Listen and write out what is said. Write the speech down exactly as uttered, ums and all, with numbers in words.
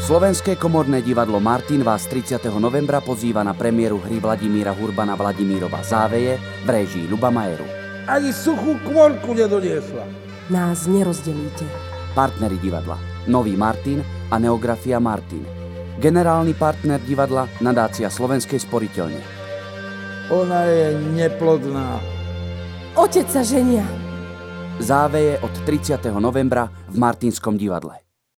Slovenské komorné divadlo Martin vás tridsiateho novembra pozýva na premiéru hry Vladimíra Hurbana Vladimírova Záveje v réžii Ľuba Majeru. Ani suchú kvorku nedoniesla. Nás nerozdelíte. Partneri divadla Nový Martin a Neografia Martin. Generálny partner divadla Nadácia Slovenskej sporiteľne. Ona je neplodná. Otec sa ženia. Záveje od tridsiateho novembra v Martinskom divadle.